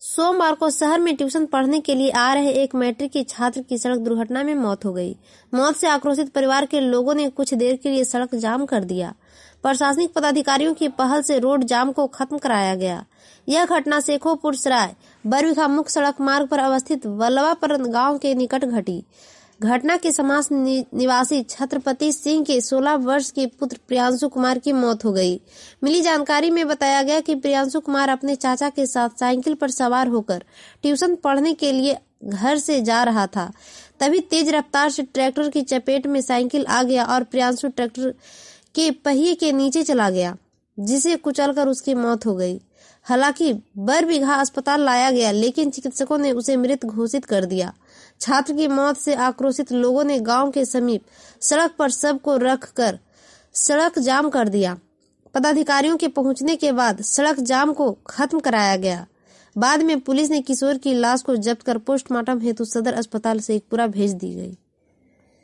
सोमवार को शहर में ट्यूशन पढ़ने के लिए आ रहे एक मैट्रिक की छात्र की सड़क दुर्घटना में मौत हो गई। मौत से आक्रोशित परिवार के लोगों ने कुछ देर के लिए सड़क जाम कर दिया। प्रशासनिक पदाधिकारियों की पहल से रोड जाम को खत्म कराया गया। यह घटना शेखोपुर सराय बरबीघा मुख्य सड़क मार्ग पर अवस्थित वल्लभापुर गांव के निकट घटी। घटना के समास निवासी छत्रपति सिंह के 16 वर्ष के पुत्र प्रियांशु कुमार की मौत हो गई। मिली जानकारी में बताया गया कि प्रियांशु कुमार अपने चाचा के साथ साइकिल पर सवार होकर ट्यूशन पढ़ने के लिए घर से जा रहा था। तभी तेज रफ्तार से ट्रैक्टर की चपेट में साइकिल आ गया और प्रियांशु ट्रैक्टर के पहिए के नीचे चला गया, जिसे कुचलकर उसकी मौत हो गई। हालांकि बरबीघा अस्पताल लाया गया, लेकिन चिकित्सकों ने उसे मृत घोषित कर दिया। छात्र की मौत से आक्रोशित लोगों ने गांव के समीप सड़क पर सबको रखकर सड़क जाम कर दिया। पदाधिकारियों के पहुंचने के बाद सड़क जाम को खत्म कराया गया। बाद में पुलिस ने किशोर की लाश को जब्त कर पोस्टमार्टम हेतु सदर अस्पताल शेखपुरा भेज दी गई।